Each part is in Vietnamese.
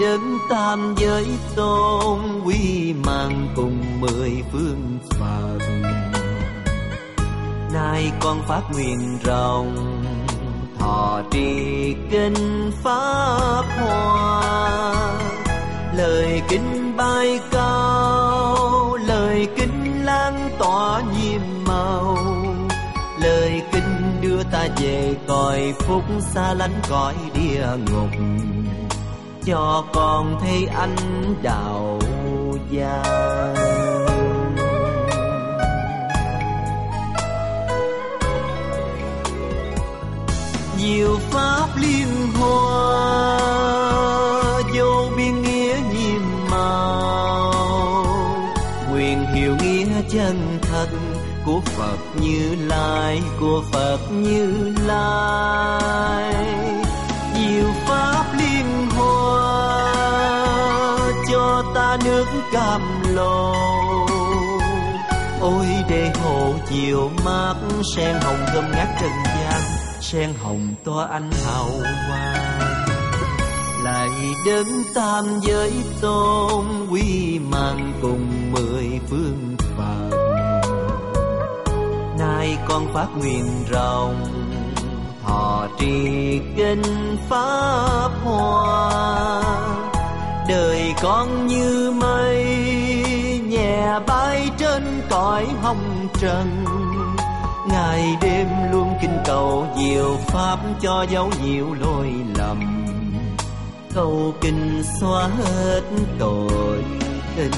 đấng tam giới tôn, quy mạng cùng 10 phương Phật. Nay con phát nguyện rộng, thọ trì kinh pháp hoa. Lời kinh bay cao, lời kinh lan tỏa nhiệm màu. Lời kinh đưa ta về cõi phúc, xa lánh cõi địa ngục, cho con thấy ánh đạo vàng. Diệu pháp liên hoa, vô biên nghĩa nhiệm màu. Nguyện hiểu nghĩa chân thật của Phật Như Lai, của Phật Như Lai. Diệu pháp liên hoa, cho ta nước cam lồ. Ôi để hộ chiều mát, sen hồng thơm ngát trần gian, sen hồng tỏa ánh hào quang. Lại đấng tam giới tôn, quy mạng cùng 10 phương Phật. Nay con phát nguyện rộng, thọ trì kinh pháp hoa. Đời con như mây, nhẹ bay trên cõi hồng trần. Ngày đêm luôn kinh cầu diệu pháp, cho dấu nhiều lỗi lầm. Cầu kinh xóa hết tội tình.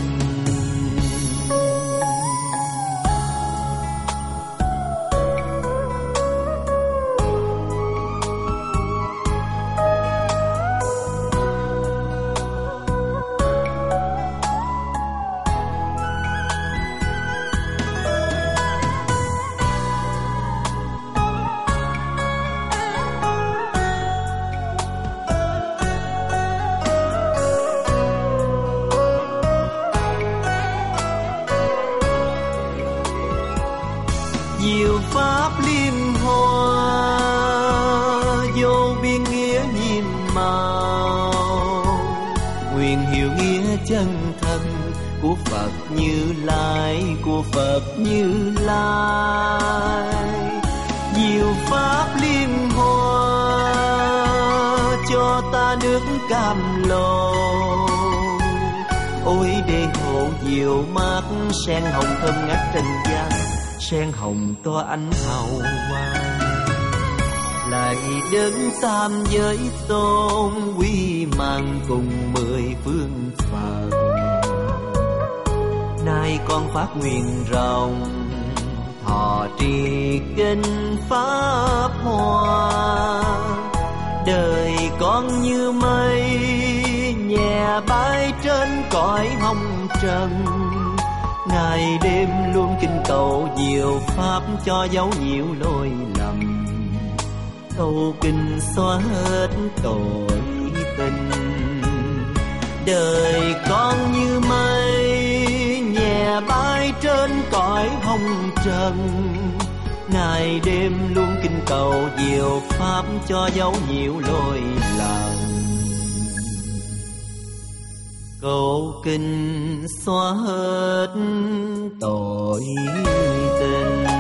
Diệu pháp liên hoa, vô biên nghĩa nhiệm màu. Nguyện hiểu nghĩa chân thật của Phật Như Lai, của Phật Như Lai. Diệu pháp liên hoa, cho ta nước cam lồ. Ôi để hộ diệu mát, sen hồng thơm ngát trần gian, sen hồng tỏa ánh hào quang. Lại đấng tam giới tôn, quy mạng cùng 10 phương Phật. Nay con phát nguyện rộng, thọ trì kinh pháp hoa. Đời con như mây, nhẹ bay trên cõi hồng trần. Ngày đêm luôn kinh cầu diệu pháp, cho dấu nhiều lỗi lầm. Cầu kinh xóa hết tội tình. Đời con như mây, nhẹ bay trên cõi hồng trần. Ngày đêm luôn kinh cầu diệu pháp, cho dấu nhiều lỗi lầm. Cầu kinh xóa hết tội tình.